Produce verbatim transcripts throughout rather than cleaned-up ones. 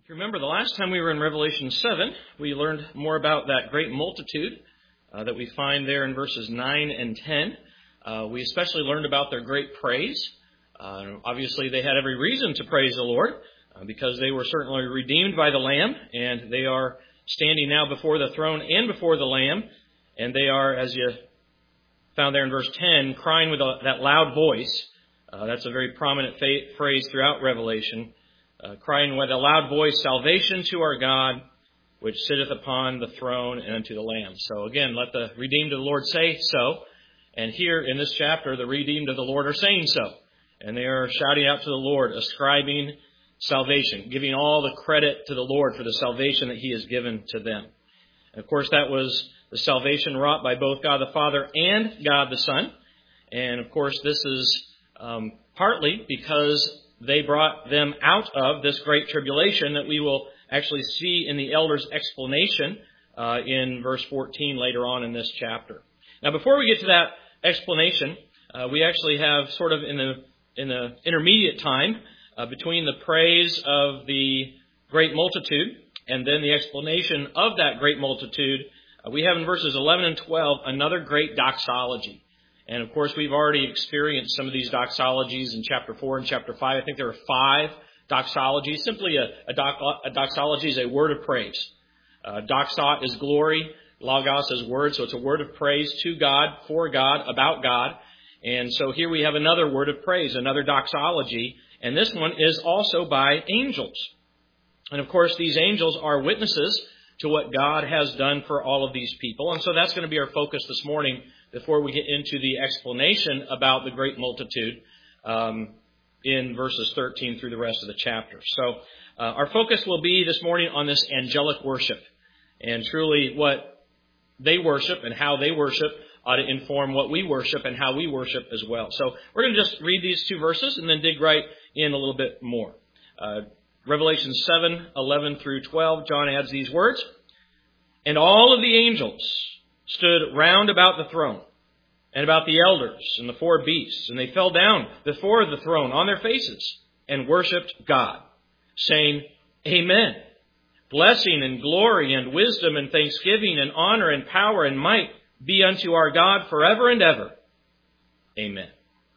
If you remember, the last time we were in Revelation seven, we learned more about that great multitude uh, that we find there in verses nine and ten. Uh, we especially learned about their great praise. Uh, obviously, they had every reason to praise the Lord uh, because they were certainly redeemed by the Lamb, and they are standing now before the throne and before the Lamb, and they are, as you found there in verse ten, crying with a, that loud voice. Uh, that's a very prominent fa- phrase throughout Revelation. Uh, crying with a loud voice, salvation to our God, which sitteth upon the throne and unto the Lamb. So again, let the redeemed of the Lord say so. And here in this chapter, the redeemed of the Lord are saying so. And they are shouting out to the Lord, ascribing salvation, giving all the credit to the Lord for the salvation that He has given to them. And of course, that was the salvation wrought by both God the Father and God the Son. And of course, this is um, partly because they brought them out of this great tribulation that we will actually see in the elder's explanation uh, in verse fourteen later on in this chapter. Now, before we get to that explanation, uh, we actually have sort of in the in the intermediate time uh, between the praise of the great multitude and then the explanation of that great multitude, uh, we have in verses eleven and twelve another great doxology. And, of course, we've already experienced some of these doxologies in chapter four and chapter five. I think there are five doxologies. Simply a, a, doc, a doxology is a word of praise. Uh, doxot is glory. Logos is word. So it's a word of praise to God, for God, about God. And so here we have another word of praise, another doxology. And this one is also by angels. And, of course, these angels are witnesses to what God has done for all of these people. And so that's going to be our focus this morning before we get into the explanation about the great multitude um, in verses thirteen through the rest of the chapter. So uh, our focus will be this morning on this angelic worship. And truly what they worship and how they worship ought to inform what we worship and how we worship as well. So we're going to just read these two verses and then dig right in a little bit more. Uh, Revelation seven, eleven through twelve, John adds these words. And all of the angels stood round about the throne and about the elders and the four beasts, and they fell down before the throne on their faces and worshipped God, saying, Amen. Blessing and glory and wisdom and thanksgiving and honor and power and might be unto our God forever and ever. Amen.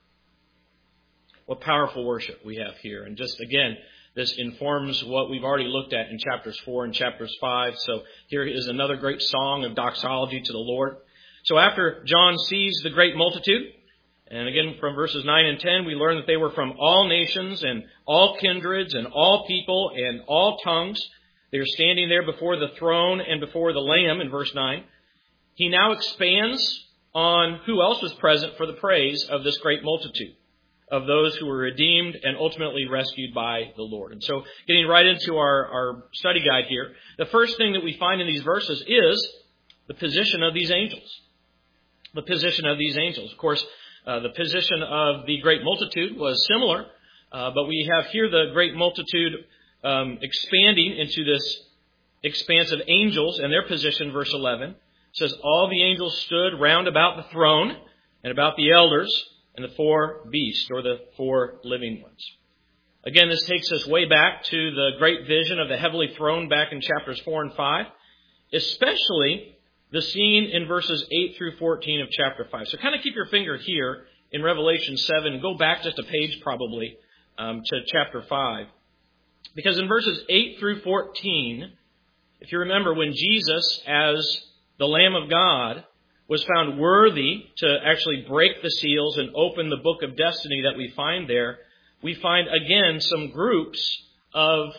What powerful worship we have here. And just again, this informs what we've already looked at in chapters four and chapters five. So here is another great song of doxology to the Lord. So after John sees the great multitude, and again from verses nine and ten, we learn that they were from all nations and all kindreds and all people and all tongues. They are standing there before the throne and before the Lamb in verse nine. He now expands on who else was present for the praise of this great multitude, of those who were redeemed and ultimately rescued by the Lord. And so getting right into our, our study guide here, the first thing that we find in these verses is the position of these angels. The position of these angels. Of course, uh, the position of the great multitude was similar, uh, but we have here the great multitude um, expanding into this expanse of angels and their position, verse eleven. It says, all the angels stood round about the throne and about the elders and the four beasts, or the four living ones. Again, this takes us way back to the great vision of the heavenly throne back in chapters four and five, especially the scene in verses eight through fourteen of chapter five. So kind of keep your finger here in Revelation seven and go back just a page probably um, to chapter five. Because in verses eight through fourteen, if you remember when Jesus, as the Lamb of God, was found worthy to actually break the seals and open the book of destiny that we find there, we find again some groups of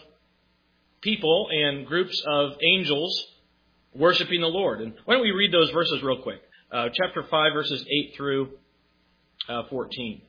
people and groups of angels worshiping the Lord. And why don't we read those verses real quick? Uh, chapter five, verses eight through uh, fourteen.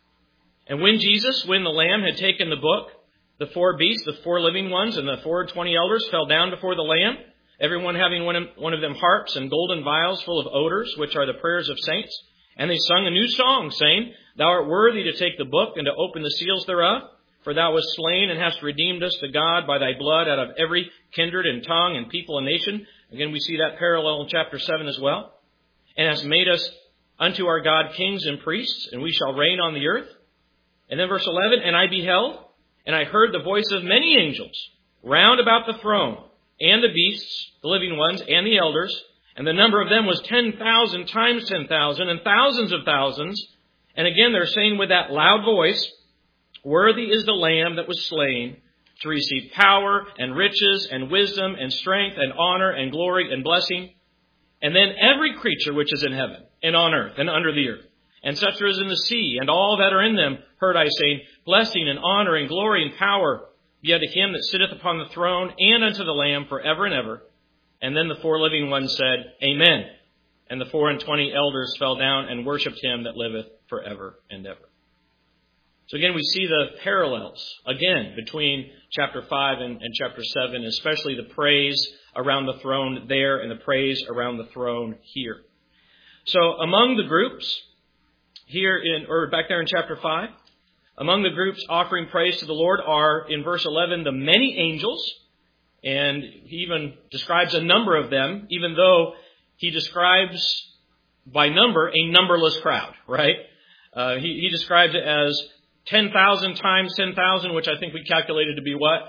And when Jesus, when the Lamb had taken the book, the four beasts, the four living ones, and the four and twenty elders fell down before the Lamb, everyone having one of, one of them harps and golden vials full of odors, which are the prayers of saints. And they sung a new song, saying, Thou art worthy to take the book and to open the seals thereof. For thou wast slain and hast redeemed us to God by thy blood out of every kindred and tongue and people and nation. Again, we see that parallel in chapter seven as well. And hast made us unto our God kings and priests, and we shall reign on the earth. And then verse eleven, And I beheld, and I heard the voice of many angels, round about the throne, and the beasts, the living ones, and the elders, and the number of them was ten thousand times ten thousand, and thousands of thousands. And again, they're saying with that loud voice, "Worthy is the Lamb that was slain to receive power and riches and wisdom and strength and honor and glory and blessing." And then every creature which is in heaven and on earth and under the earth, and such as in the sea, and all that are in them, heard I saying, "Blessing and honor and glory and power be unto him that sitteth upon the throne and unto the Lamb forever and ever." And then the four living ones said, "Amen." And the four and twenty elders fell down and worshipped him that liveth forever and ever. So again, we see the parallels, again, between chapter five and, and chapter seven, especially the praise around the throne there and the praise around the throne here. So among the groups here in, or back there in chapter five, among the groups offering praise to the Lord are, in verse eleven, the many angels, and he even describes a number of them, even though he describes by number a numberless crowd, right? Uh, he, he describes it as ten thousand times ten thousand, which I think we calculated to be what? one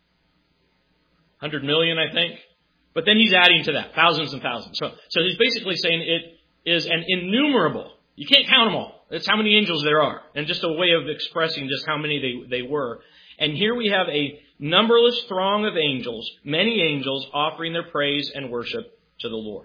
hundred million, I think. But then he's adding to that, thousands and thousands. So, so he's basically saying it is an innumerable. You can't count them all. That's how many angels there are. And just a way of expressing just how many they, they were. And here we have a numberless throng of angels, many angels offering their praise and worship to the Lord.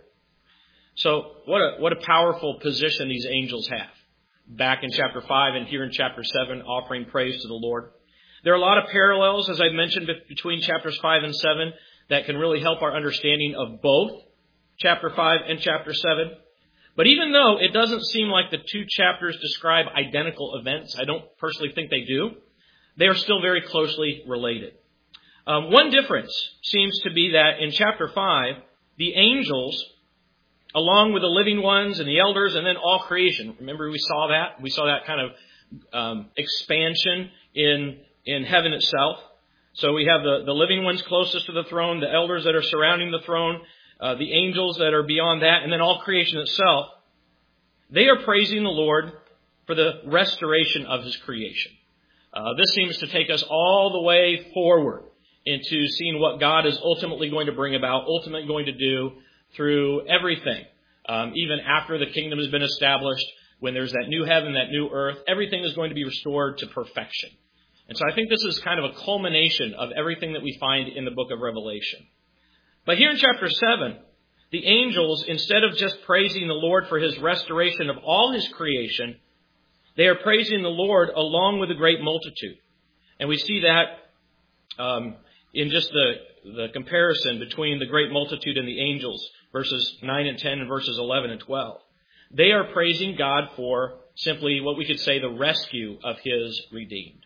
So what a, what a powerful position these angels have. Back in chapter five and here in chapter seven, offering praise to the Lord. There are a lot of parallels, as I mentioned, between chapters five and seven that can really help our understanding of both chapter five and chapter seven. But even though it doesn't seem like the two chapters describe identical events, I don't personally think they do, they are still very closely related. Um, one difference seems to be that in chapter five, the angels, along with the living ones and the elders and then all creation. Remember we saw that? We saw that kind of um, expansion in in heaven itself. So we have the, the living ones closest to the throne, the elders that are surrounding the throne, uh, the angels that are beyond that, and then all creation itself. They are praising the Lord for the restoration of his creation. Uh, this seems to take us all the way forward into seeing what God is ultimately going to bring about, ultimately going to do through everything. Um, even after the kingdom has been established, when there's that new heaven, that new earth, everything is going to be restored to perfection. And so I think this is kind of a culmination of everything that we find in the book of Revelation. But here in chapter seven, the angels, instead of just praising the Lord for his restoration of all his creation, they are praising the Lord along with a great multitude. And we see that um, in just the, the comparison between the great multitude and the angels, verses nine and ten and verses eleven and twelve. They are praising God for simply what we could say the rescue of his redeemed.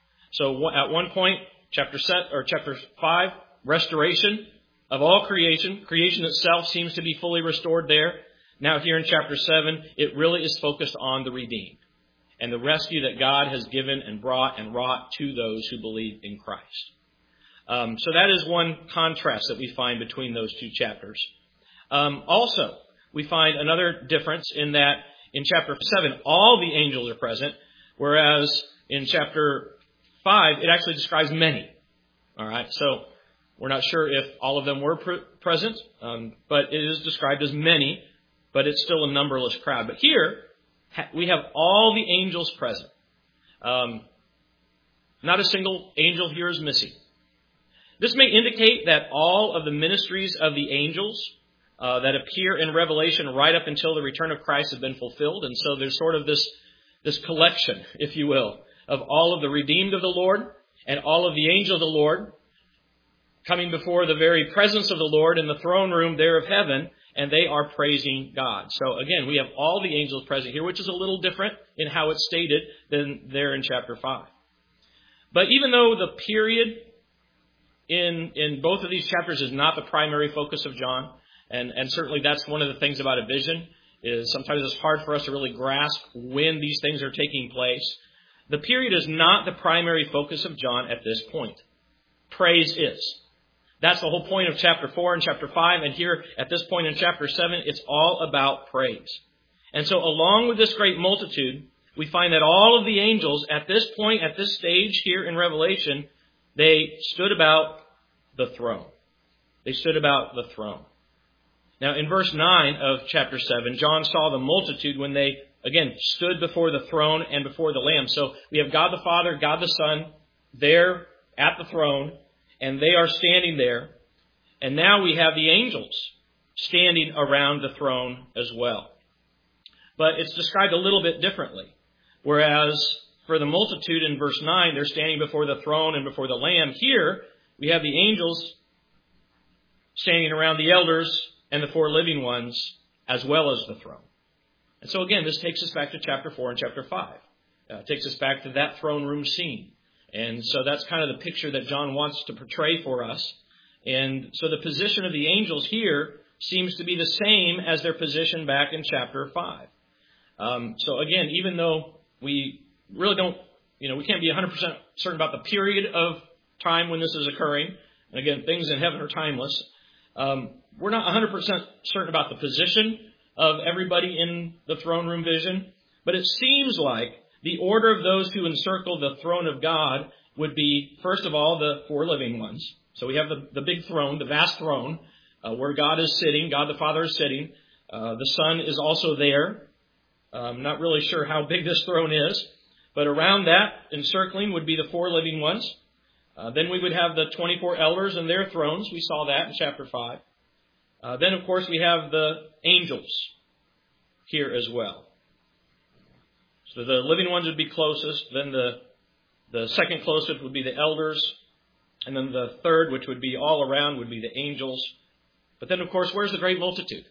So at one point, chapter set, or chapter five, restoration of all creation. Creation itself seems to be fully restored there. Now here in chapter seven, it really is focused on the redeemed and the rescue that God has given and brought and wrought to those who believe in Christ. Um, so that is one contrast that we find between those two chapters. Um, also, we find another difference in that in chapter seven, all the angels are present, whereas in chapter five, it actually describes many. All right, so we're not sure if all of them were pre- present, um, but it is described as many, but it's still a numberless crowd. But here, ha- we have all the angels present. Um, not a single angel here is missing. This may indicate that all of the ministries of the angels uh, that appear in Revelation right up until the return of Christ have been fulfilled. And so there's sort of this, this collection, if you will, of all of the redeemed of the Lord and all of the angels of the Lord coming before the very presence of the Lord in the throne room there of heaven, and they are praising God. So again, we have all the angels present here, which is a little different in how it's stated than there in chapter five. But even though the period in in both of these chapters is not the primary focus of John, and, and certainly that's one of the things about a vision, is sometimes it's hard for us to really grasp when these things are taking place. The period is not the primary focus of John at this point. Praise is. That's the whole point of chapter four and chapter five. And here at this point in chapter seven, it's all about praise. And so along with this great multitude, we find that all of the angels at this point, at this stage here in Revelation, they stood about the throne. They stood about the throne. Now, in verse nine of chapter seven, John saw the multitude when they, again, stood before the throne and before the Lamb. So we have God the Father, God the Son, there at the throne, and they are standing there. And now we have the angels standing around the throne as well. But it's described a little bit differently. Whereas for the multitude in verse nine, they're standing before the throne and before the Lamb. Here, we have the angels standing around the elders and the four living ones, as well as the throne. And so again, this takes us back to chapter four and chapter five. Uh, it takes us back to that throne room scene. And so that's kind of the picture that John wants to portray for us. And so the position of the angels here seems to be the same as their position back in chapter five. Um, so again, even though we really don't, you know, we can't be one hundred percent certain about the period of time when this is occurring. And again, things in heaven are timeless. Um, we're not one hundred percent certain about the position of everybody in the throne room vision. But it seems like the order of those who encircle the throne of God would be, first of all, the four living ones. So we have the, the big throne, the vast throne, uh, where God is sitting, God the Father is sitting. Uh, the Son is also there. I'm not really sure how big this throne is. But around that, encircling, would be the four living ones. Uh, then we would have the twenty-four elders and their thrones. We saw that in chapter five. Uh, then, of course, we have the angels here as well. So the living ones would be closest. Then the, the second closest would be the elders. And then the third, which would be all around, would be the angels. But then, of course, where's the great multitude?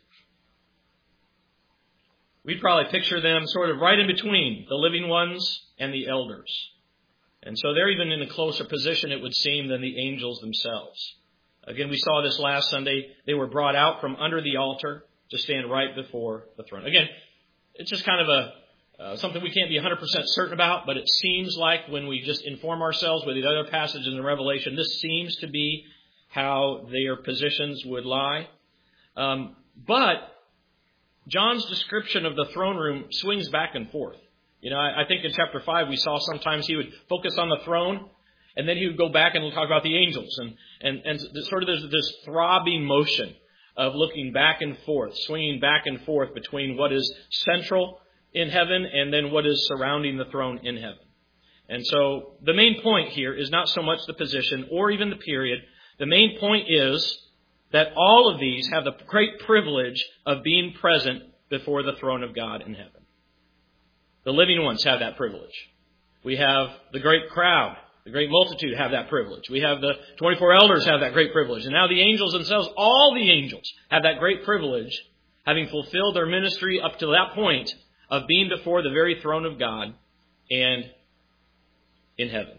We'd probably picture them sort of right in between the living ones and the elders. And so they're even in a closer position, it would seem, than the angels themselves. Again, we saw this last Sunday. They were brought out from under the altar to stand right before the throne. Again, it's just kind of a uh, something we can't be one hundred percent certain about, but it seems like when we just inform ourselves with the other passages in Revelation, this seems to be how their positions would lie. Um, but John's description of the throne room swings back and forth. You know, I, I think in chapter five we saw sometimes he would focus on the throne, and then he would go back and talk about the angels. And, and, and sort of there's this throbbing motion of looking back and forth, swinging back and forth between what is central in heaven and then what is surrounding the throne in heaven. And so the main point here is not so much the position or even the period. The main point is that all of these have the great privilege of being present before the throne of God in heaven. The living ones have that privilege. We have the great crowd, the great multitude have that privilege. We have the twenty-four elders have that great privilege. And now the angels themselves, all the angels have that great privilege, having fulfilled their ministry up to that point of being before the very throne of God and in heaven.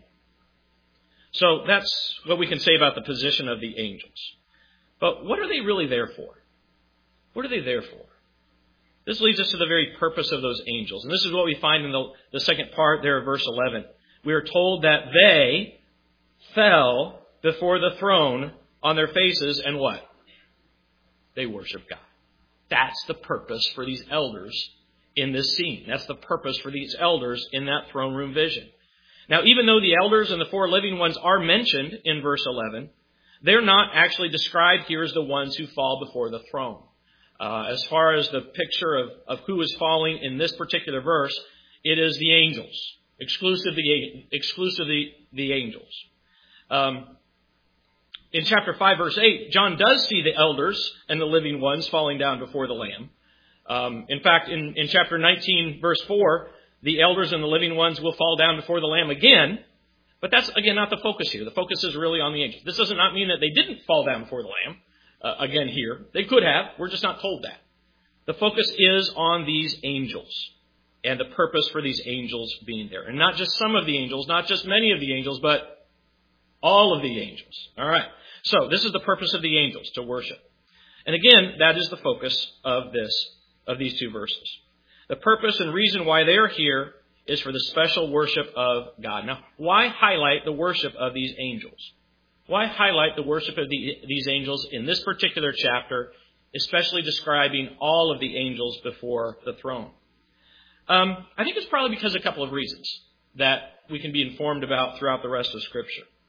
So that's what we can say about the position of the angels. But what are they really there for? What are they there for? This leads us to the very purpose of those angels. And this is what we find in the, the second part there of verse eleven. We are told that they fell before the throne on their faces and what? They worship God. That's the purpose for these elders in this scene. That's the purpose for these elders in that throne room vision. Now, even though the elders and the four living ones are mentioned in verse eleven, they're not actually described here as the ones who fall before the throne. Uh, as far as the picture of, of who is falling in this particular verse, it is the angels, exclusively, exclusively the angels. Um, in chapter five, verse eight, John does see the elders and the living ones falling down before the Lamb. Um, in fact, in, in chapter nineteen, verse four, the elders and the living ones will fall down before the Lamb again. But that's, again, not the focus here. The focus is really on the angels. This does not mean that they didn't fall down before the Lamb. Uh, again here. They could have. We're just not told that. The focus is on these angels and the purpose for these angels being there. And not just some of the angels, not just many of the angels, but all of the angels. All right. So this is the purpose of the angels, to worship. And again, that is the focus of this, of these two verses. The purpose and reason why they're here is for the special worship of God. Now, why highlight the worship of these angels? Why highlight the worship of the, these angels in this particular chapter, especially describing all of the angels before the throne? Um, I think it's probably because of a couple of reasons that we can be informed about throughout the rest of Scripture.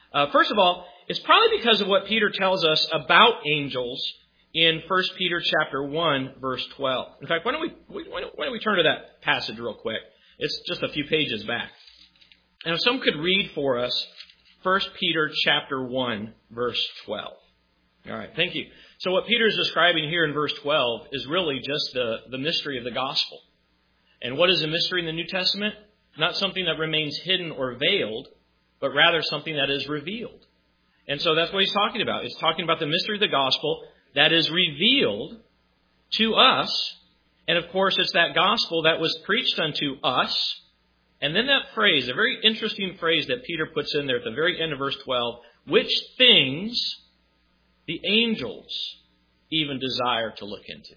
Uh, first of all, it's probably because of what Peter tells us about angels in First Peter chapter one, verse twelve. In fact, why don't we why don't, why don't we turn to that passage real quick? It's just a few pages back. And if someone could read for us First Peter chapter one, verse twelve. All right, thank you. So what Peter is describing here in verse twelve is really just the, the mystery of the gospel. And what is a mystery in the New Testament? Not something that remains hidden or veiled, but rather something that is revealed. And so that's what he's talking about. He's talking about the mystery of the gospel that is revealed to us. And of course, it's that gospel that was preached unto us. And then that phrase, a very interesting phrase that Peter puts in there at the very end of verse twelve, which things the angels even desire to look into.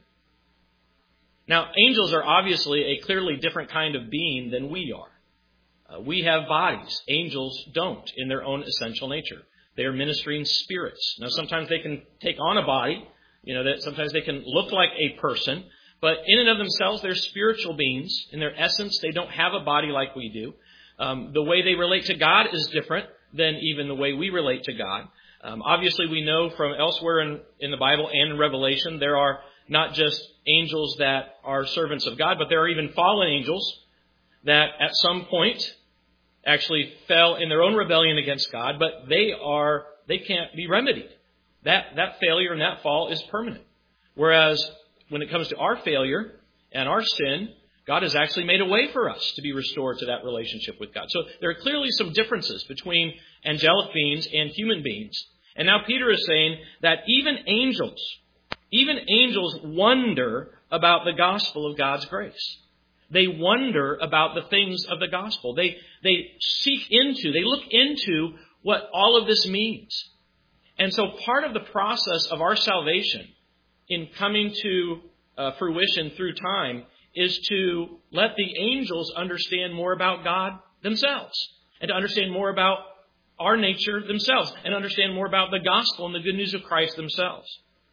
Now, angels are obviously a clearly different kind of being than we are. Uh, we have bodies. Angels don't in their own essential nature. They are ministering spirits. Now, sometimes they can take on a body. You know, that sometimes they can look like a person. But in and of themselves, they're spiritual beings. In their essence, they don't have a body like we do. Um, the way they relate to God is different than even the way we relate to God. Um, obviously, we know from elsewhere in, in the Bible and in Revelation, there are not just angels that are servants of God, but there are even fallen angels that at some point actually fell in their own rebellion against God, but they are they can't be remedied. That that failure and that fall is permanent. Whereas when it comes to our failure and our sin, God has actually made a way for us to be restored to that relationship with God. So there are clearly some differences between angelic beings and human beings. And now Peter is saying that even angels, even angels wonder about the gospel of God's grace. They wonder about the things of the gospel. They, they seek into, they look into what all of this means. And so part of the process of our salvation in coming to uh, fruition through time is to let the angels understand more about God themselves and to understand more about our nature themselves and understand more about the gospel and the good news of Christ themselves.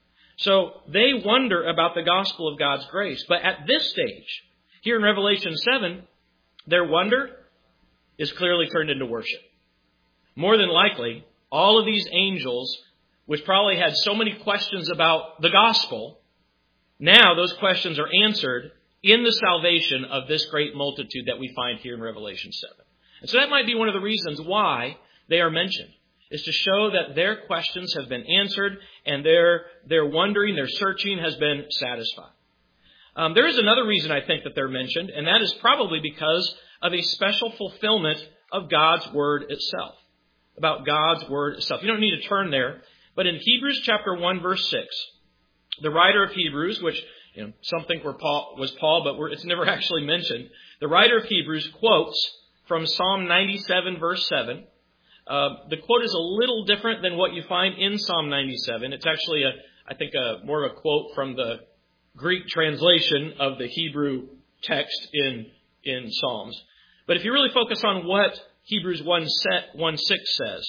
So they wonder about the gospel of God's grace. But at this stage, here in Revelation seven, their wonder is clearly turned into worship. More than likely, all of these angels, which probably had so many questions about the gospel, now those questions are answered in the salvation of this great multitude that we find here in Revelation seven. And so that might be one of the reasons why they are mentioned, is to show that their questions have been answered and their, their wondering, their searching has been satisfied. Um, there is another reason I think that they're mentioned, and that is probably because of a special fulfillment of God's Word itself, about God's Word itself. You don't need to turn there, but in Hebrews chapter one, verse six, the writer of Hebrews, which you know, some think were Paul, was Paul, but we're, it's never actually mentioned, the writer of Hebrews quotes from Psalm ninety-seven, verse seven. Uh, the quote is a little different than what you find in Psalm ninety-seven. It's actually, a, I think, a, more of a quote from the Greek translation of the Hebrew text in, in Psalms. But if you really focus on what Hebrews one six says,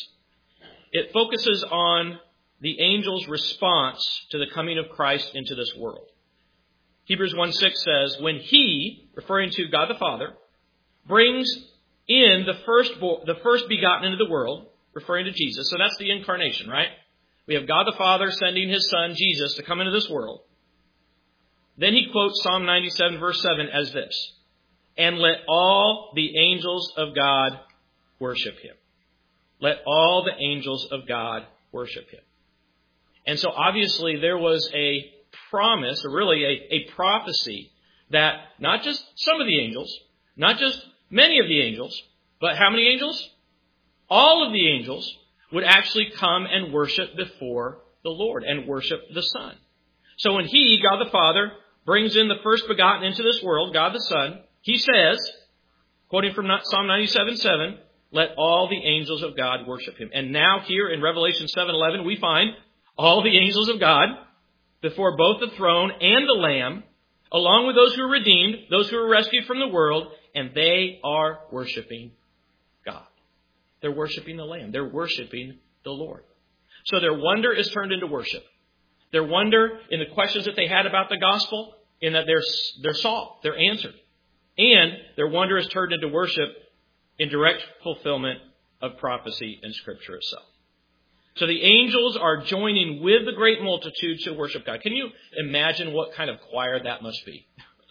it focuses on the angel's response to the coming of Christ into this world. Hebrews one six says, when he, referring to God the Father, brings in the first, the first begotten into the world, referring to Jesus. So that's the incarnation, right? We have God the Father sending his Son, Jesus, to come into this world. Then he quotes Psalm ninety-seven, verse seven as this, and let all the angels of God worship him. Let all the angels of God worship him. And so obviously there was a promise, or really a, a prophecy, that not just some of the angels, not just many of the angels, but how many angels? All of the angels would actually come and worship before the Lord and worship the Son. So when he, God the Father, brings in the first begotten into this world, God the Son, he says, quoting from Psalm ninety-seven seven, let all the angels of God worship him. And now here in Revelation seven eleven, we find all the angels of God before both the throne and the Lamb, along with those who are redeemed, those who are rescued from the world, and they are worshiping God. They're worshiping the Lamb. They're worshiping the Lord. So their wonder is turned into worship. Their wonder in the questions that they had about the gospel, in that they're, they're solved, they're answered. And their wonder is turned into worship in direct fulfillment of prophecy in Scripture itself. So the angels are joining with the great multitude to worship God. Can you imagine what kind of choir that must be?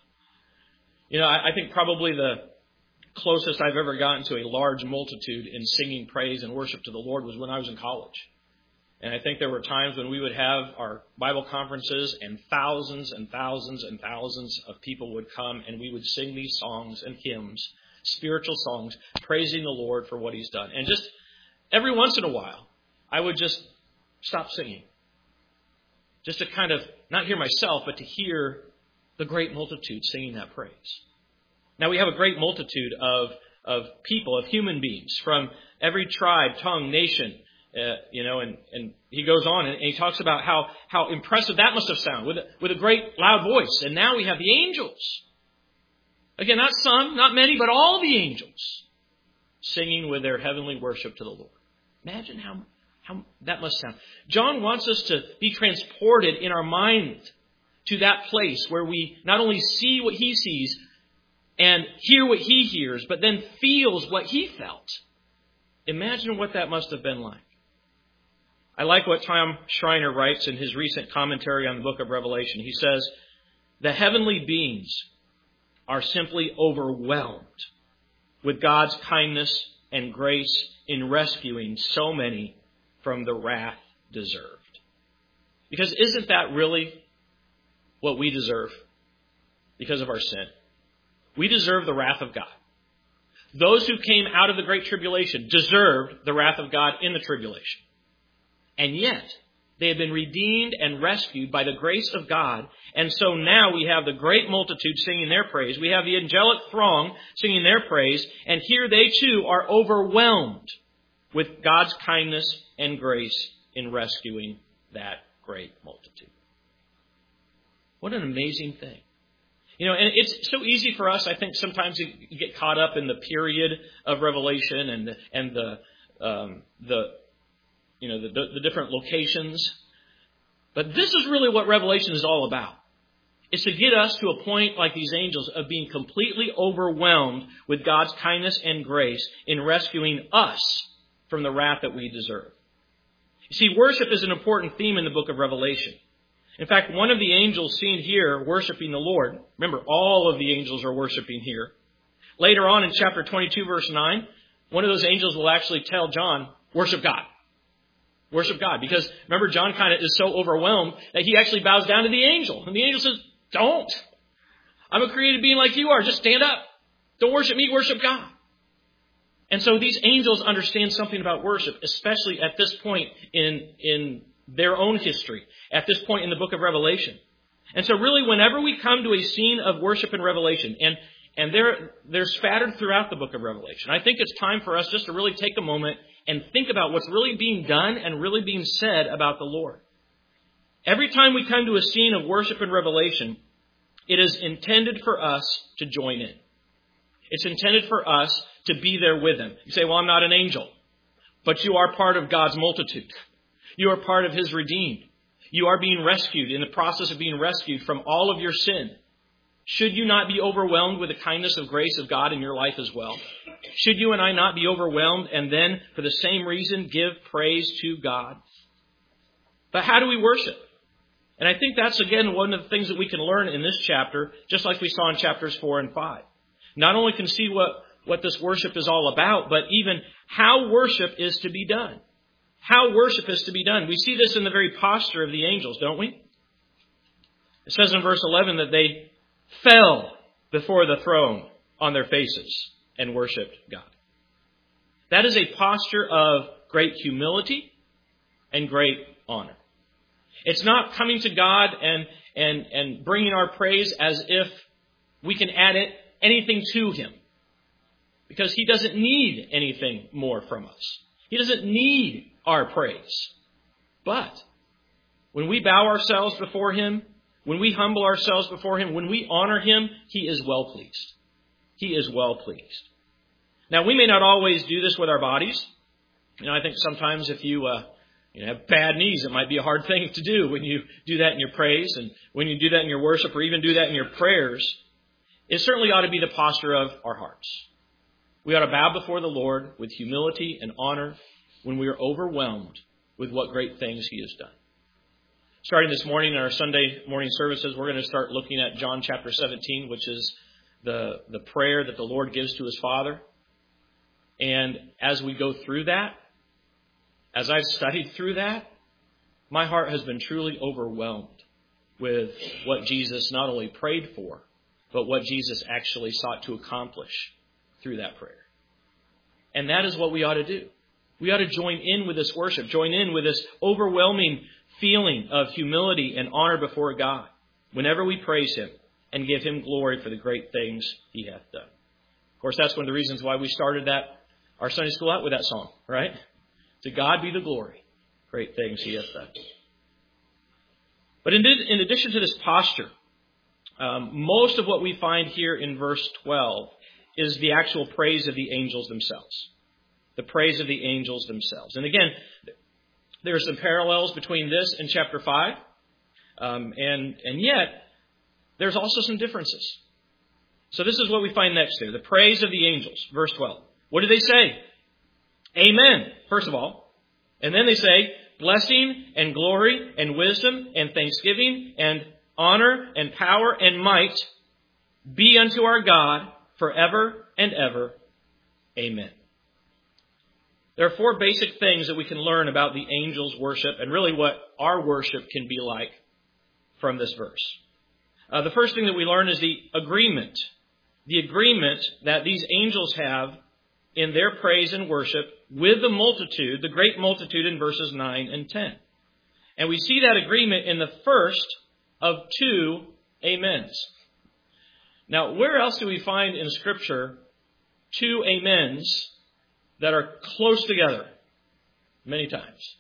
You know, I, I think probably the closest I've ever gotten to a large multitude in singing praise and worship to the Lord was when I was in college. And I think there were times when we would have our Bible conferences and thousands and thousands and thousands of people would come and we would sing these songs and hymns, spiritual songs, praising the Lord for what He's done. And just every once in a while, I would just stop singing. Just to kind of not hear myself, but to hear the great multitude singing that praise. Now we have a great multitude of, of people, of human beings from every tribe, tongue, nation, uh, you know, and, and he goes on and, and he talks about how, how impressive that must have sounded with a, with a great loud voice. And now we have the angels. Again, not some, not many, but all the angels singing with their heavenly worship to the Lord. Imagine how How that must sound. John wants us to be transported in our mind to that place where we not only see what he sees and hear what he hears, but then feels what he felt. Imagine what that must have been like. I like what Tom Schreiner writes in his recent commentary on the book of Revelation. He says, the heavenly beings are simply overwhelmed with God's kindness and grace in rescuing so many from the wrath deserved. Because isn't that really what we deserve because of our sin? We deserve the wrath of God. Those who came out of the great tribulation deserved the wrath of God in the tribulation. And yet, they have been redeemed and rescued by the grace of God. And so now we have the great multitude singing their praise. We have the angelic throng singing their praise. And here they too are overwhelmed with God's kindness and grace in rescuing that great multitude. What an amazing thing. You know, and it's so easy for us, I think, sometimes to get caught up in the period of Revelation and the, and the, um, the you know, the, the different locations. But this is really what Revelation is all about. It's to get us to a point like these angels of being completely overwhelmed with God's kindness and grace in rescuing us from the wrath that we deserve. You see, worship is an important theme in the book of Revelation. In fact, one of the angels seen here worshiping the Lord, remember, all of the angels are worshiping here. Later on in chapter twenty-two, verse nine, one of those angels will actually tell John, worship God. Worship God. Because remember, John kind of is so overwhelmed that he actually bows down to the angel. And the angel says, don't. I'm a created being like you are. Just stand up. Don't worship me, worship God. And so these angels understand something about worship, especially at this point in, in their own history, at this point in the book of Revelation. And so really, whenever we come to a scene of worship in Revelation, and, and they're, they're spattered throughout the book of Revelation, I think it's time for us just to really take a moment and think about what's really being done and really being said about the Lord. Every time we come to a scene of worship in Revelation, it is intended for us to join in. It's intended for us to be there with Him. You say, well, I'm not an angel. But you are part of God's multitude. You are part of His redeemed. You are being rescued, in the process of being rescued from all of your sin. Should you not be overwhelmed with the kindness of grace of God in your life as well? Should you and I not be overwhelmed and then, for the same reason, give praise to God? But how do we worship? And I think that's, again, one of the things that we can learn in this chapter, just like we saw in chapters four and five. Not only can see what, what this worship is all about, but even how worship is to be done. How worship is to be done. We see this in the very posture of the angels, don't we? It says in verse eleven that they fell before the throne on their faces and worshipped God. That is a posture of great humility and great honor. It's not coming to God and, and, and bringing our praise as if we can add it, anything to Him. Because He doesn't need anything more from us. He doesn't need our praise. But when we bow ourselves before Him, when we humble ourselves before Him, when we honor Him, He is well pleased. He is well pleased. Now, we may not always do this with our bodies. You know, I think sometimes if you, uh, you know, have bad knees, it might be a hard thing to do when you do that in your praise and when you do that in your worship or even do that in your prayers. It certainly ought to be the posture of our hearts. We ought to bow before the Lord with humility and honor when we are overwhelmed with what great things he has done. Starting this morning in our Sunday morning services, we're going to start looking at John chapter seventeen, which is the, the prayer that the Lord gives to his Father. And as we go through that, as I've studied through that, my heart has been truly overwhelmed with what Jesus not only prayed for, but what Jesus actually sought to accomplish through that prayer. And that is what we ought to do. We ought to join in with this worship, join in with this overwhelming feeling of humility and honor before God whenever we praise him and give him glory for the great things he hath done. Of course, that's one of the reasons why we started that our Sunday school out with that song, right? To God be the glory, great things he hath done. But in, in addition to this posture, um, most of what we find here in verse twelve is the actual praise of the angels themselves. The praise of the angels themselves. And again, there are some parallels between this and chapter five. Um, and, and yet, there's also some differences. So this is what we find next here. The praise of the angels, verse twelve. What do they say? Amen, first of all. And then they say, blessing and glory and wisdom and thanksgiving and honor and power and might be unto our God forever and ever. Amen. There are four basic things that we can learn about the angels' worship and really what our worship can be like from this verse. Uh, the first thing that we learn is the agreement. The agreement that these angels have in their praise and worship with the multitude, the great multitude in verses nine and ten. And we see that agreement in the first of two amens. Now, where else do we find in Scripture two amens that are close together? Many times.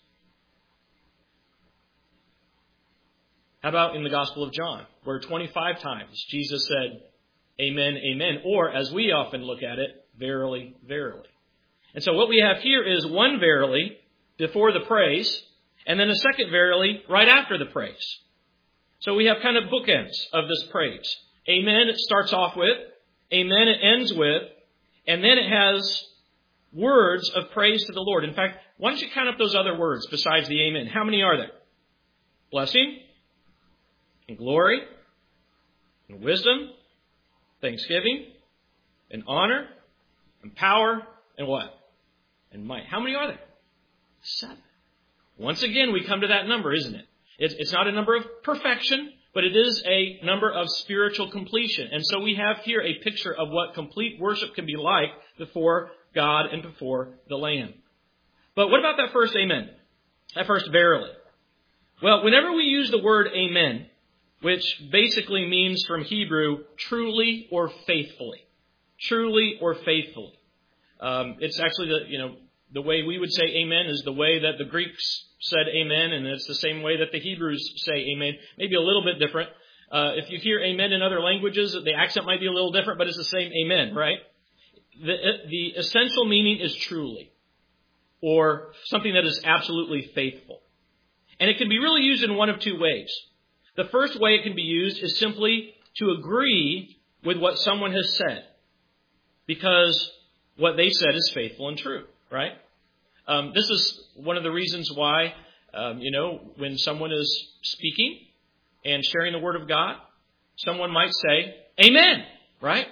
How about in the Gospel of John, where twenty-five times Jesus said, amen, amen, or as we often look at it, verily, verily. And so what we have here is one verily before the praise, and then a second verily right after the praise. So we have kind of bookends of this praise. Amen it starts off with, amen it ends with, and then it has words of praise to the Lord. In fact, why don't you count up those other words besides the amen? How many are there? Blessing, and glory, and wisdom, thanksgiving, and honor, and power, and what? And might. How many are there? Seven. Once again, we come to that number, isn't it? It's not a number of perfection, but it is a number of spiritual completion. And so we have here a picture of what complete worship can be like before God and before the Lamb. But what about that first amen? That first verily? Well, whenever we use the word amen, which basically means from Hebrew, truly or faithfully. Truly or faithfully. Um, it's actually the, you know, the way we would say amen is the way that the Greeks said amen, and it's the same way that the Hebrews say amen. Maybe a little bit different. Uh, if you hear amen in other languages, the accent might be a little different, but it's the same amen, right? The, the essential meaning is truly, or something that is absolutely faithful. And it can be really used in one of two ways. The first way it can be used is simply to agree with what someone has said, because what they said is faithful and true, right? Um, this is one of the reasons why, um, you know, when someone is speaking and sharing the Word of God, someone might say, amen, right?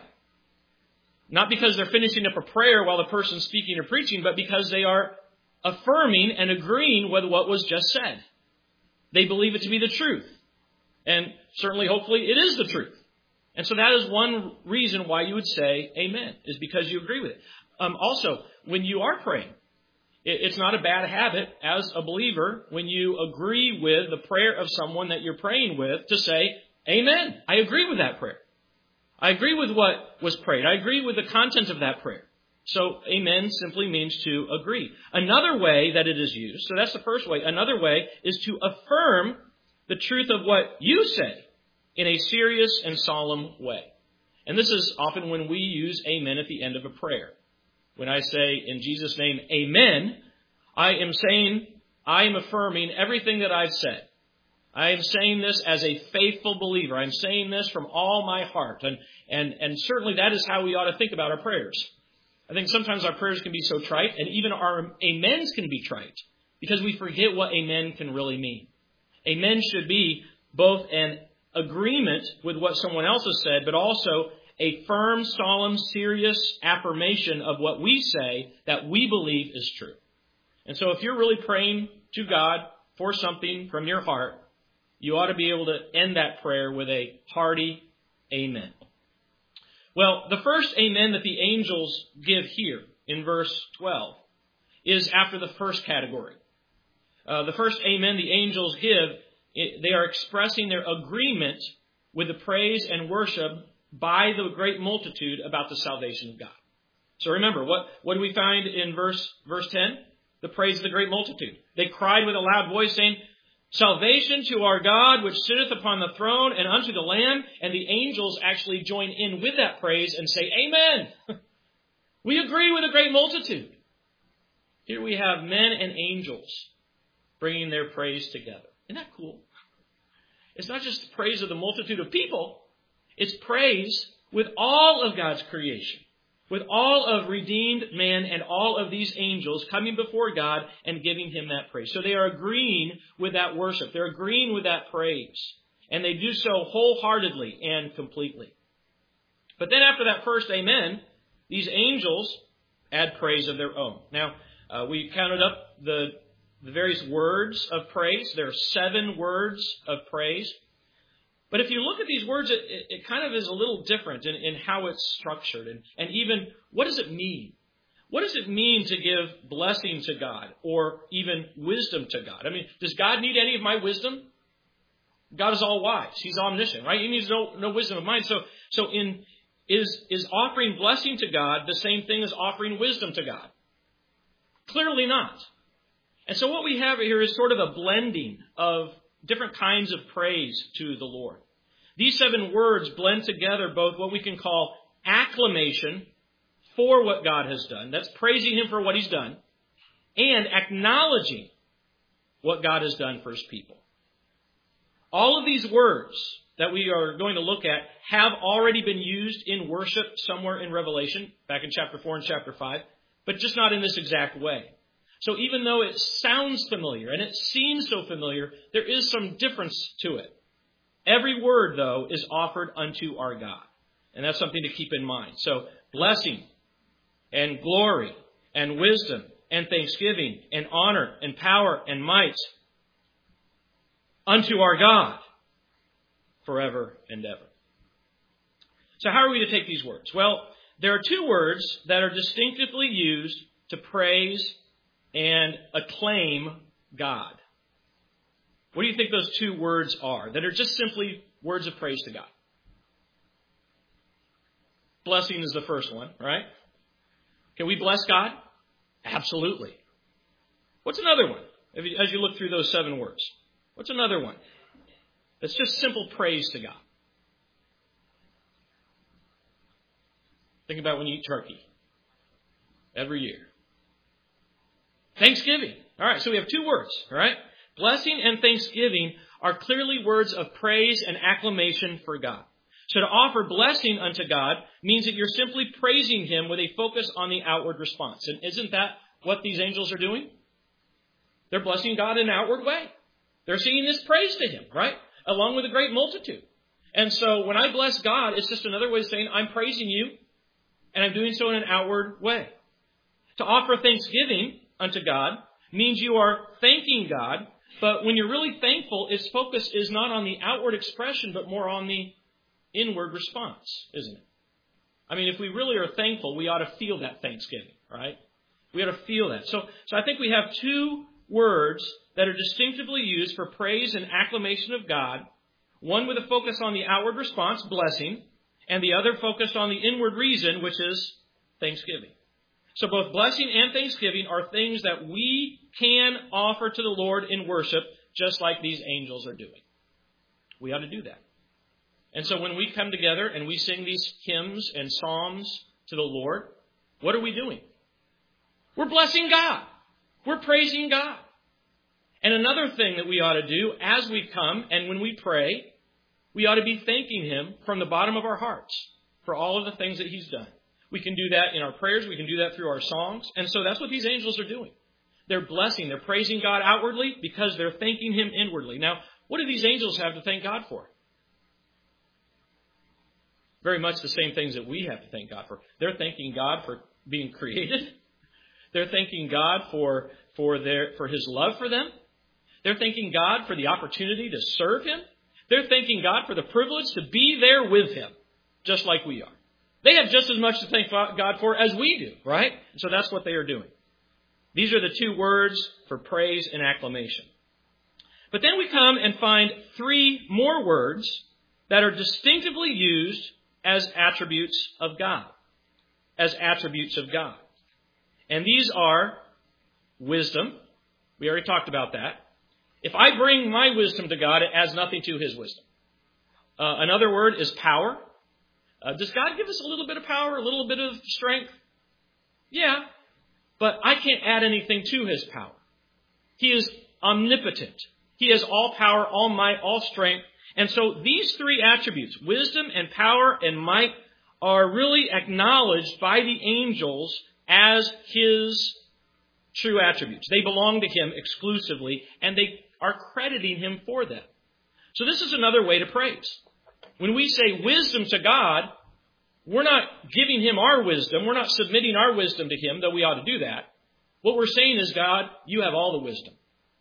Not because they're finishing up a prayer while the person's speaking or preaching, but because they are affirming and agreeing with what was just said. They believe it to be the truth. And certainly, hopefully, it is the truth. And so that is one reason why you would say amen, is because you agree with it. Um, also, when you are praying, it, it's not a bad habit as a believer when you agree with the prayer of someone that you're praying with to say, amen, I agree with that prayer. I agree with what was prayed. I agree with the content of that prayer. So amen simply means to agree. Another way that it is used, so that's the first way. Another way is to affirm the truth of what you say in a serious and solemn way. And this is often when we use amen at the end of a prayer. When I say in Jesus' name, amen, I am saying, I am affirming everything that I've said. I am saying this as a faithful believer. I'm saying this from all my heart. And, and, and certainly that is how we ought to think about our prayers. I think sometimes our prayers can be so trite, and even our amens can be trite. because we forget what amen can really mean. Amen should be both an agreement with what someone else has said, but also a firm, solemn, serious affirmation of what we say that we believe is true. And so if you're really praying to God for something from your heart, you ought to be able to end that prayer with a hearty amen. Well, the first amen that the angels give here in verse twelve is after the first category. Uh, the first amen the angels give, it, they are expressing their agreement with the praise and worship by the great multitude about the salvation of God. So remember, what, what do we find in verse, verse ten? The praise of the great multitude. They cried with a loud voice, saying, "Salvation to our God, which sitteth upon the throne, and unto the Lamb." And the angels actually join in with that praise and say, "Amen." We agree with the great multitude. Here we have men and angels bringing their praise together. Isn't that cool? It's not just praise of the multitude of people. It's praise with all of God's creation, with all of redeemed man and all of these angels coming before God and giving Him that praise. So they are agreeing with that worship. They're agreeing with that praise. And they do so wholeheartedly and completely. But then after that first amen, these angels add praise of their own. Now, uh, we counted up the, the various words of praise. There are seven words of praise. But if you look at these words, it, it, it kind of is a little different in, in how it's structured. And, and even, what does it mean? What does it mean to give blessing to God or even wisdom to God? I mean, does God need any of my wisdom? God is all wise. He's omniscient, right? He needs no, no wisdom of mine. So, so in, is, is offering blessing to God the same thing as offering wisdom to God? Clearly not. And so what we have here is sort of a blending of different kinds of praise to the Lord. These seven words blend together both what we can call acclamation for what God has done. That's praising Him for what He's done. And acknowledging what God has done for His people. All of these words that we are going to look at have already been used in worship somewhere in Revelation, back in chapter four and chapter five, but just not in this exact way. So even though it sounds familiar and it seems so familiar, there is some difference to it. Every word, though, is offered unto our God. And that's something to keep in mind. So blessing and glory and wisdom and thanksgiving and honor and power and might unto our God forever and ever. So how are we to take these words? Well, there are two words that are distinctively used to praise and acclaim God. What do you think those two words are that are just simply words of praise to God? Blessing is the first one, right? Can we bless God? Absolutely. What's another one? As you look through those seven words, what's another one? It's just simple praise to God. Think about when you eat turkey every year. Thanksgiving. All right, so we have two words, all right? Blessing and thanksgiving are clearly words of praise and acclamation for God. So to offer blessing unto God means that you're simply praising Him with a focus on the outward response. And isn't that what these angels are doing? They're blessing God in an outward way. They're singing this praise to Him, right? Along with a great multitude. And so when I bless God, it's just another way of saying I'm praising You, and I'm doing so in an outward way. To offer thanksgiving unto God means you are thanking God, but when you're really thankful, its focus is not on the outward expression, but more on the inward response, isn't it? I mean, if we really are thankful, we ought to feel that thanksgiving, right? We ought to feel that. So, so I think we have two words that are distinctively used for praise and acclamation of God, one with a focus on the outward response, blessing, and the other focused on the inward reason, which is thanksgiving. So both blessing and thanksgiving are things that we can offer to the Lord in worship, just like these angels are doing. We ought to do that. And so when we come together and we sing these hymns and psalms to the Lord, what are we doing? We're blessing God. We're praising God. And another thing that we ought to do as we come and when we pray, we ought to be thanking Him from the bottom of our hearts for all of the things that He's done. We can do that in our prayers. We can do that through our songs. And so that's what these angels are doing. They're blessing. They're praising God outwardly because they're thanking Him inwardly. Now, what do these angels have to thank God for? Very much the same things that we have to thank God for. They're thanking God for being created. They're thanking God for, for, their, for His love for them. They're thanking God for the opportunity to serve Him. They're thanking God for the privilege to be there with Him, just like we are. They have just as much to thank God for as we do, right? So that's what they are doing. These are the two words for praise and acclamation. But then we come and find three more words that are distinctively used as attributes of God. As attributes of God. And these are wisdom. We already talked about that. If I bring my wisdom to God, it adds nothing to His wisdom. Uh, another word is power. Uh, does God give us a little bit of power, a little bit of strength? Yeah, but I can't add anything to His power. He is omnipotent. He has all power, all might, all strength. And so these three attributes, wisdom and power and might, are really acknowledged by the angels as His true attributes. They belong to Him exclusively, and they are crediting Him for them. So this is another way to praise. When we say wisdom to God, we're not giving Him our wisdom. We're not submitting our wisdom to Him, though we ought to do that. What we're saying is, God, you have all the wisdom.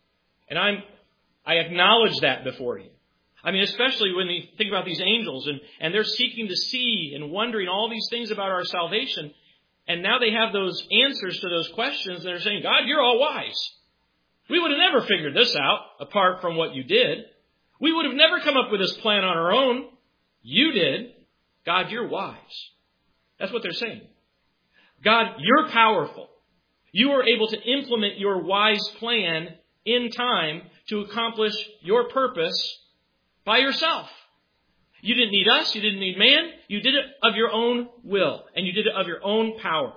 And I'm, I acknowledge that before you. I mean, especially when you think about these angels, and, and they're seeking to see and wondering all these things about our salvation. And now they have those answers to those questions, and they're saying, God, you're all wise. We would have never figured this out apart from what you did. We would have never come up with this plan on our own. You did. God, you're wise. That's what they're saying. God, you're powerful. You are able to implement your wise plan in time to accomplish your purpose by yourself. You didn't need us. You didn't need man. You did it of your own will, and you did it of your own power.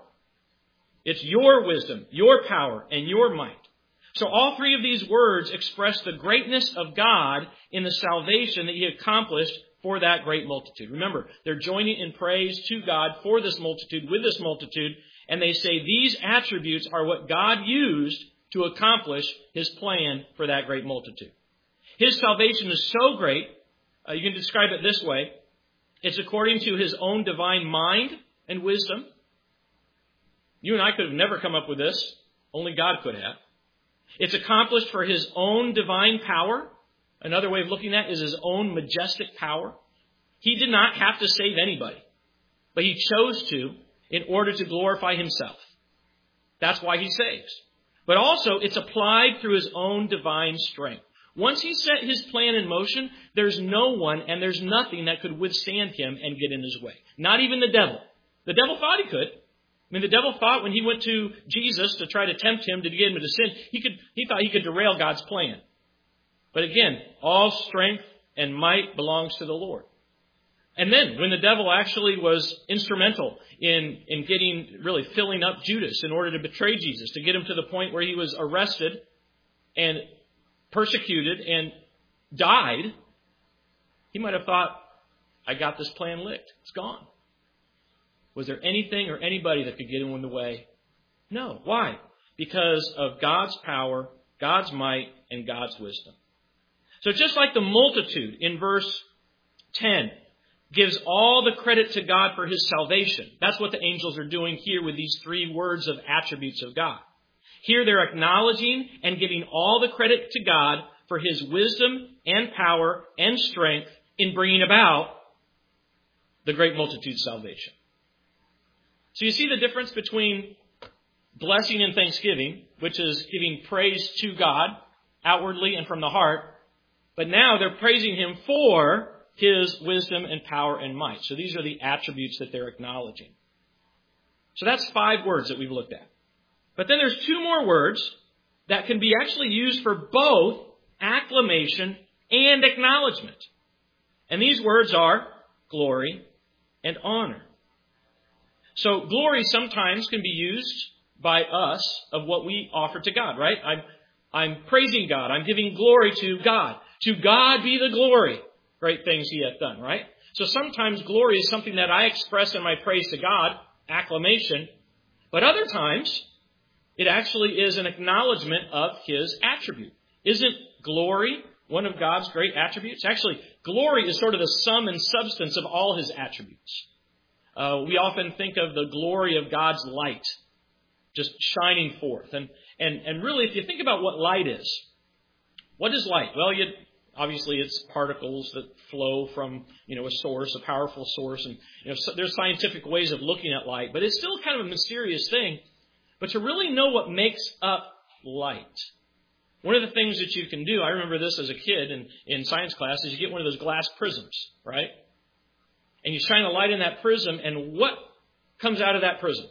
It's your wisdom, your power, and your might. So all three of these words express the greatness of God in the salvation that He accomplished for that great multitude. Remember, they're joining in praise to God for this multitude, with this multitude, and they say these attributes are what God used to accomplish His plan for that great multitude. His salvation is so great, uh, you can describe it this way. It's according to His own divine mind and wisdom. You and I could have never come up with this. Only God could have. It's accomplished for His own divine power. Another way of looking at it is His own majestic power. He did not have to save anybody, but He chose to in order to glorify Himself. That's why He saves. But also, it's applied through His own divine strength. Once He set His plan in motion, there's no one and there's nothing that could withstand Him and get in His way. Not even the devil. The devil thought he could. I mean, the devil thought when he went to Jesus to try to tempt Him to get him into sin, he could, he thought he could derail God's plan. But again, all strength and might belongs to the Lord. And then when the devil actually was instrumental in, in getting, really filling up Judas in order to betray Jesus, to get him to the point where he was arrested and persecuted and died, he might have thought, I got this plan licked. It's gone. Was there anything or anybody that could get him in the way? No. Why? Because of God's power, God's might, and God's wisdom. So just like the multitude in verse ten gives all the credit to God for His salvation. That's what the angels are doing here with these three words of attributes of God. Here they're acknowledging and giving all the credit to God for His wisdom and power and strength in bringing about the great multitude's salvation. So you see the difference between blessing and thanksgiving, which is giving praise to God outwardly and from the heart. But now they're praising Him for His wisdom and power and might. So these are the attributes that they're acknowledging. So that's five words that we've looked at. But then there's two more words that can be actually used for both acclamation and acknowledgement. And these words are glory and honor. So glory sometimes can be used by us of what we offer to God, right? I'm, I'm praising God. I'm giving glory to God. To God be the glory. Great things He hath done, right? So sometimes glory is something that I express in my praise to God, acclamation. But other times, It actually is an acknowledgement of His attribute. Isn't glory one of God's great attributes? Actually, glory is sort of the sum and substance of all His attributes. Uh, we often think of the glory of God's light just shining forth. And, and, and really, if you think about what light is, what is light? Well, you, obviously it's particles that flow from, you know, a source, a powerful source. And, you know, so there's scientific ways of looking at light, but it's still kind of a mysterious thing. But to really know what makes up light, one of the things that you can do, I remember this as a kid in, in science class, is you get one of those glass prisms, right? And you shine a light in that prism, and what comes out of that prism?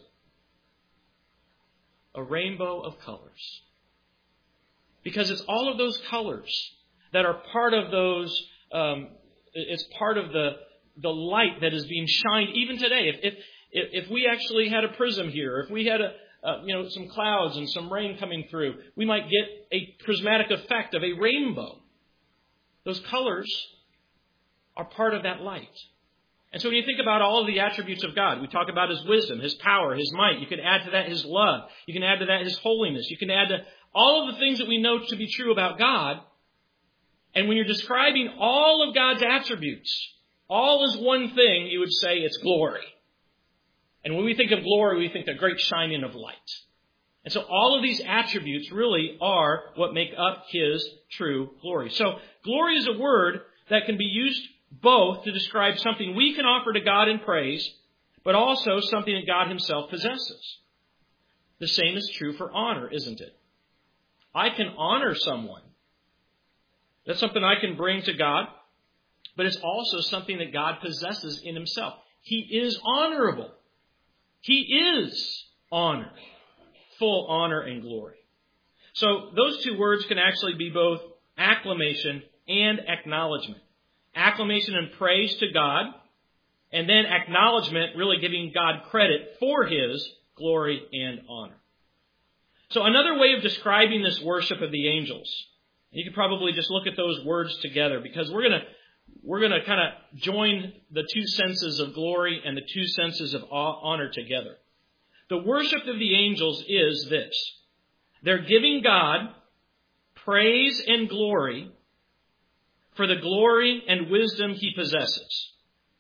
A rainbow of colors. Because it's all of those colors that are part of those, um, it's part of the the light that is being shined even today. If if if we actually had a prism here, if we had a uh, you know some clouds and some rain coming through, we might get a prismatic effect of a rainbow. Those colors are part of that light. And so when you think about all of the attributes of God, we talk about His wisdom, His power, His might. You can add to that His love. You can add to that His holiness. You can add to all of the things that we know to be true about God. And when you're describing all of God's attributes, all is one thing, you would say it's glory. And when we think of glory, we think the great shining of light. And so all of these attributes really are what make up His true glory. So glory is a word that can be used both to describe something we can offer to God in praise, but also something that God Himself possesses. The same is true for honor, isn't it? I can honor someone. That's something I can bring to God, but it's also something that God possesses in Himself. He is honorable. He is honor, full honor and glory. So those two words can actually be both acclamation and acknowledgement. Acclamation and praise to God, and then acknowledgement, really giving God credit for His glory and honor. So another way of describing this worship of the angels, you could probably just look at those words together, because we're going to we're going to kind of join the two senses of glory and the two senses of honor together. The worship of the angels is this: they're giving God praise and glory for the glory and wisdom He possesses.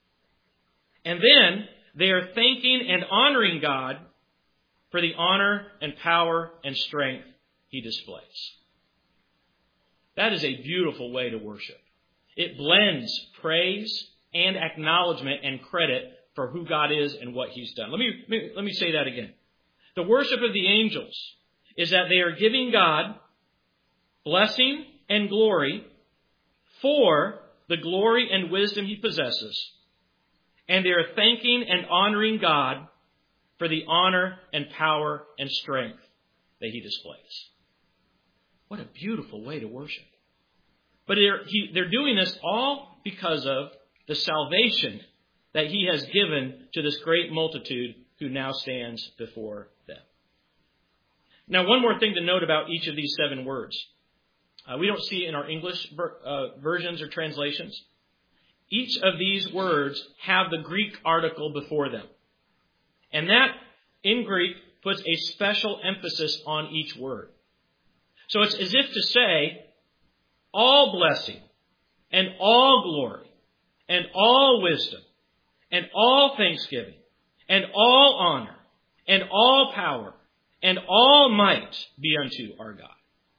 And then they are thanking and honoring God for the honor and power and strength He displays. That is a beautiful way to worship. It blends praise and acknowledgement and credit for who God is and what He's done. Let me, let me say that again. The worship of the angels is that they are giving God blessing and glory for the glory and wisdom He possesses, and they are thanking and honoring God for the honor and power and strength that He displays. What a beautiful way to worship. But they're, he, they're doing this all because of the salvation that He has given to this great multitude who now stands before them. Now, one more thing to note about each of these seven words. Uh, we don't see it in our English ver- uh, versions or translations. Each of these words have the Greek article before them. And that, in Greek, puts a special emphasis on each word. So it's as if to say, all blessing, and all glory, and all wisdom, and all thanksgiving, and all honor, and all power, and all might be unto our God.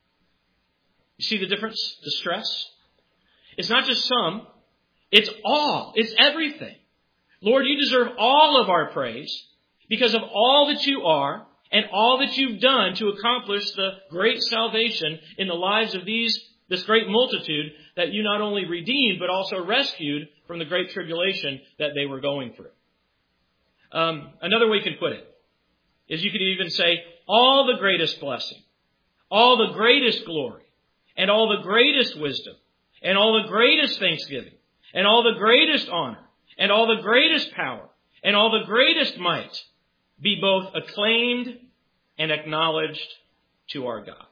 You see the difference, the stress? It's not just some, it's all, it's everything. Lord, You deserve all of our praise because of all that You are and all that You've done to accomplish the great salvation in the lives of these this great multitude that You not only redeemed, but also rescued from the great tribulation that they were going through. Um, another way you could put it is you could even say, all the greatest blessing, all the greatest glory, and all the greatest wisdom, and all the greatest thanksgiving, and all the greatest honor, and all the greatest power, and all the greatest might be both acclaimed and acknowledged to our God.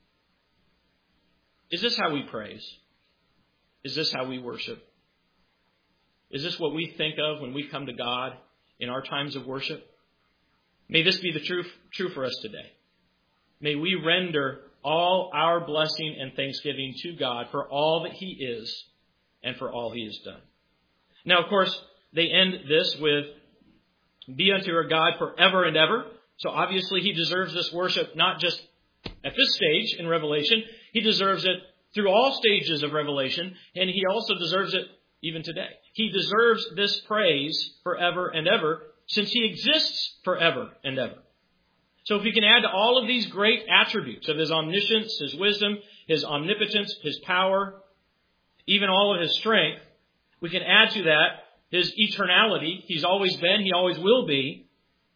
Is this how we praise? Is this how we worship? Is this what we think of when we come to God in our times of worship? May this be the truth true for us today. may we render all our blessing and thanksgiving to God for all that He is and for all He has done. Now, of course, they end this with, be unto our God forever and ever. So obviously He deserves this worship not just at this stage in Revelation. He deserves it through all stages of Revelation, and He also deserves it even today. He deserves this praise forever and ever, since He exists forever and ever. So if we can add to all of these great attributes of His omniscience, His wisdom, His omnipotence, His power, even all of His strength, we can add to that His eternality. He's always been, He always will be.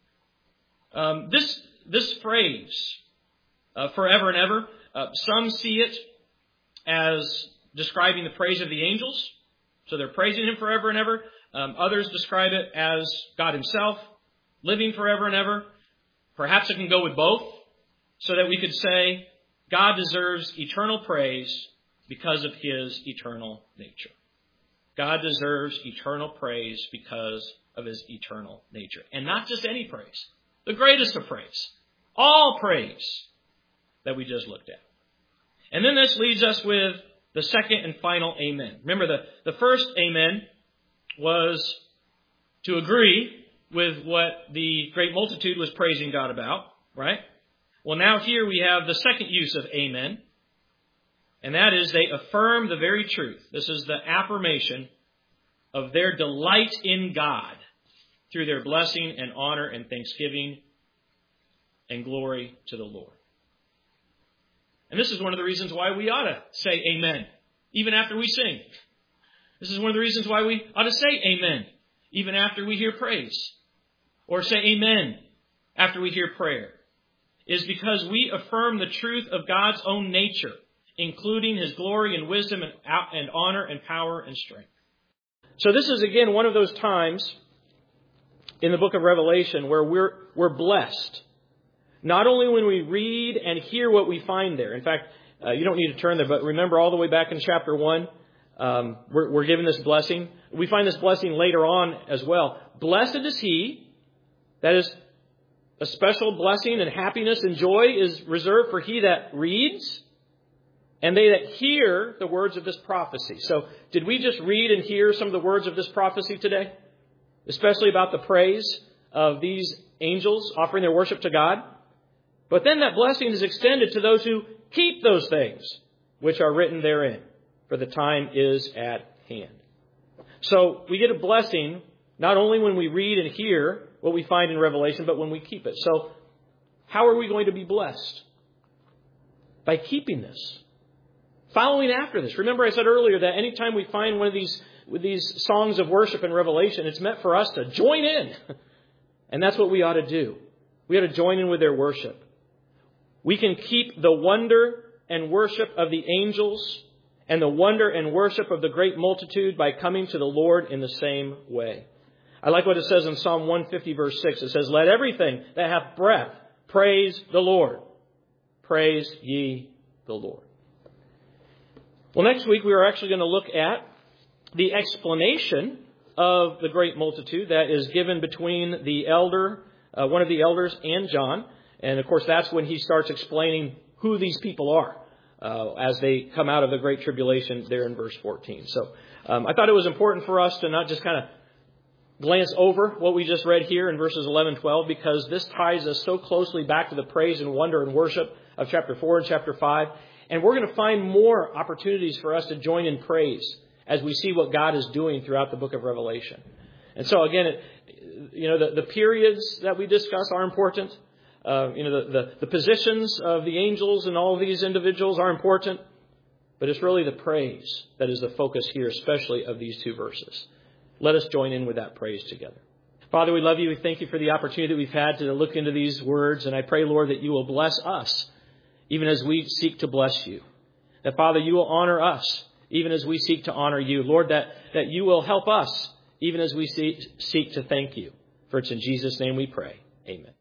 Um, this, this phrase, uh, forever and ever, uh, some see it as describing the praise of the angels. So they're praising Him forever and ever. Um, others describe it as God Himself, living forever and ever. Perhaps it can go with both, so that we could say God deserves eternal praise because of His eternal nature. God deserves eternal praise because of His eternal nature. And not just any praise, the greatest of praise. All praise that we just looked at. And then this leads us with the second and final amen. Remember, the, the first amen was to agree with what the great multitude was praising God about, right? Well, now here we have the second use of amen, and that is they affirm the very truth. This is the affirmation of their delight in God through their blessing and honor and thanksgiving and glory to the Lord. And this is one of the reasons why we ought to say amen, even after we sing. This is one of the reasons why we ought to say amen, even after we hear praise. Or say amen after we hear prayer. Is because we affirm the truth of God's own nature, including His glory and wisdom and, and honor and power and strength. So this is again one of those times in the book of Revelation where we're, we're blessed. Not only when we read and hear what we find there. In fact, uh, you don't need to turn there, but remember all the way back in chapter one, um, we're, we're given this blessing. We find this blessing later on as well. Blessed is he, that is a special blessing and happiness and joy is reserved for he that reads and they that hear the words of this prophecy. So did we just read and hear some of the words of this prophecy today? Especially about the praise of these angels offering their worship to God. But then that blessing is extended to those who keep those things which are written therein, for the time is at hand. So we get a blessing not only when we read and hear what we find in Revelation, but when we keep it. So how are we going to be blessed? By keeping this. Following after this. Remember I said earlier that anytime we find one of these, with these songs of worship in Revelation, it's meant for us to join in. And that's what we ought to do. We ought to join in with their worship. We can keep the wonder and worship of the angels and the wonder and worship of the great multitude by coming to the Lord in the same way. I like what it says in Psalm one fifty verse six. It says, let everything that hath breath praise the Lord. Praise ye the Lord. Well, next week we are actually going to look at the explanation of the great multitude that is given between the elder, uh, one of the elders and John. And of course, that's when he starts explaining who these people are uh, as they come out of the Great Tribulation there in verse fourteen. So um, I thought it was important for us to not just kind of glance over what we just read here in verses eleven and twelve, because this ties us so closely back to the praise and wonder and worship of chapter four and chapter five. And we're going to find more opportunities for us to join in praise as we see what God is doing throughout the book of Revelation. And so again, it, you know, the, the periods that we discuss are important. Uh, you know, the, the, the positions of the angels and all of these individuals are important. But it's really the praise that is the focus here, especially of these two verses. Let us join in with that praise together. Father, we love you. We thank you for the opportunity that we've had to look into these words. And I pray, Lord, that you will bless us, even as we seek to bless you. That, Father, you will honor us, even as we seek to honor you. Lord, that, that you will help us, even as we seek, seek to thank you. For it's in Jesus' name we pray. Amen.